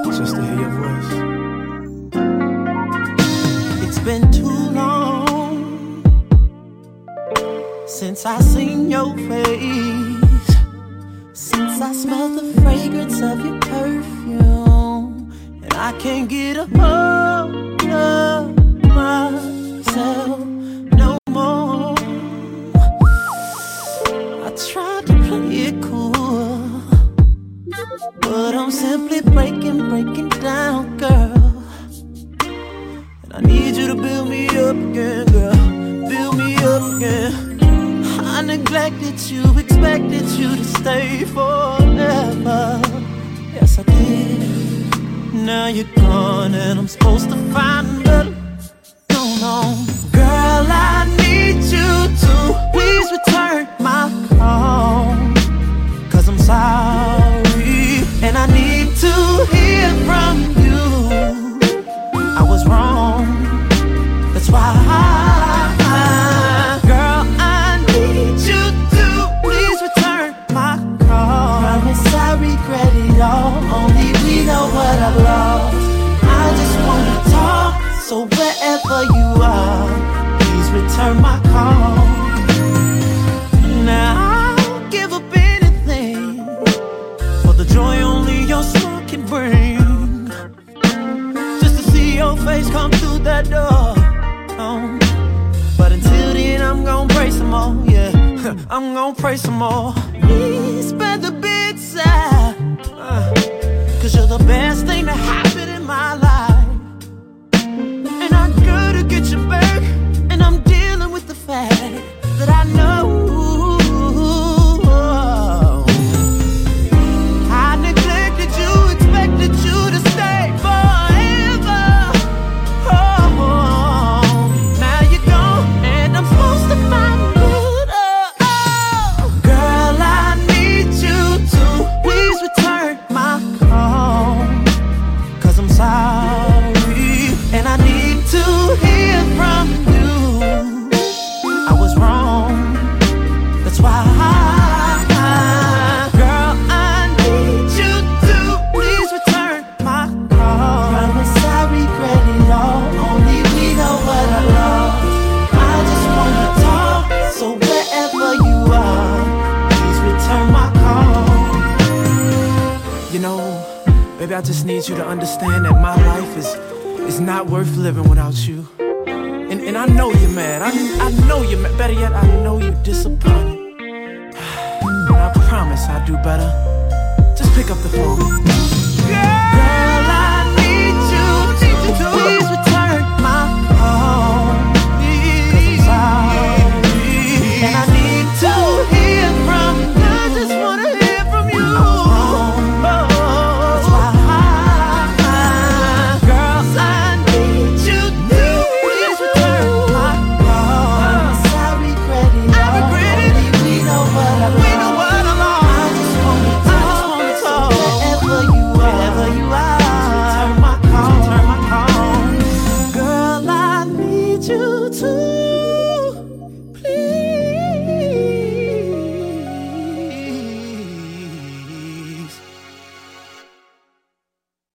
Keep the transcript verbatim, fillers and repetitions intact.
just to hear your voice. It's been too long since I seen your face, since I smelled the fragrance of your perfume, and I can't get a hold of myself no more. I tried to play it cool, but I'm simply breaking, breaking down, girl. And I need you to build me up again, girl. Build me up again. I neglected you, expected you to stay forever. Yes, I did. Now you're gone and I'm supposed to find better. No, no. Girl, I need you to please return my call, 'cause I'm sorry and I need to hear from you. I was wrong, that's why I, girl, I need you to please return my call. Promise I regret it all, only we know what I've lost. I just wanna talk, so wherever you are, please return my call. Now I'll give up anything for the joy only your smile can bring, just to see your face come through that door. Oh. But until then I'm gon' pray some more, yeah. I'm gon' pray some more. Please spare the big side, uh, 'cause you're the best thing to happen in my life. And I gotta get you back, and I'm dealing with the fact that I know I neglected you, expected you to stay forever. Oh, now you're gone and I'm supposed to find good. Oh, girl, I need you to please return my call, 'cause I'm sorry and I need to hear from you. I was wrong, that's why I, girl, I need you to please return my call. Promise I regret it all, only we know what I lost. I just wanna talk, so wherever you are, please return my call. You know, baby, I just need you to understand that my life is is not worth living without you. And, and I know you're mad. I, I know you're mad. Better yet, I know you're disappointed. And I promise I'll do better. Just pick up the phone.